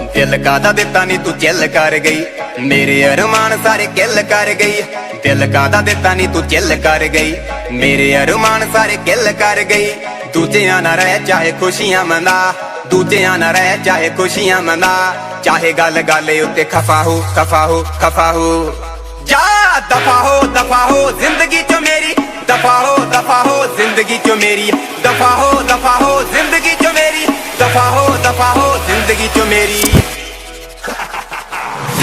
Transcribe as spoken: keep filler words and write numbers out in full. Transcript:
दिल कादा दिता नी तू चिल कर गई, मेरे अरमान सारे किल कर गई। दिल कादा दिता नी तू चिल कर गई, मेरे अरमान सारे किल कर गई। दूजियां ना रह चाहे खुशियां मना, दूजियां ना रह चाहे खुशियां मना। चाहे गल गल उत्ते खफा हो खफा हो खफा हो। जा दफा हो दफा हो जिंदगी चो मेरी, दफा हो दफा हो जिंदगी चो मेरी। दफा हो दफा हो जिंदगी चो मेरी, दफा हो दफा हो जिंदगी चो मेरी।